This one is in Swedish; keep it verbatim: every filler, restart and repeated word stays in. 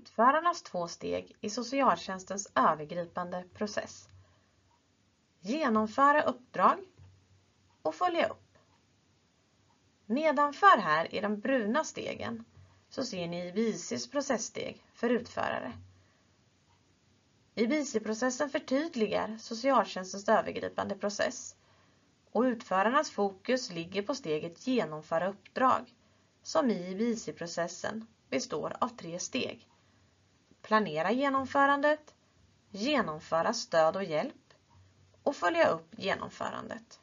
utförarnas två steg i socialtjänstens övergripande process. Genomföra uppdrag och följa upp. Nedanför här i de bruna stegen så ser ni I B I C I:s processsteg för utförare. I B I C I-processen förtydligar socialtjänstens övergripande process och utförarnas fokus ligger på steget genomföra uppdrag som i I B I C I-processen består av tre steg. Planera genomförandet, genomföra stöd och hjälp och följa upp genomförandet.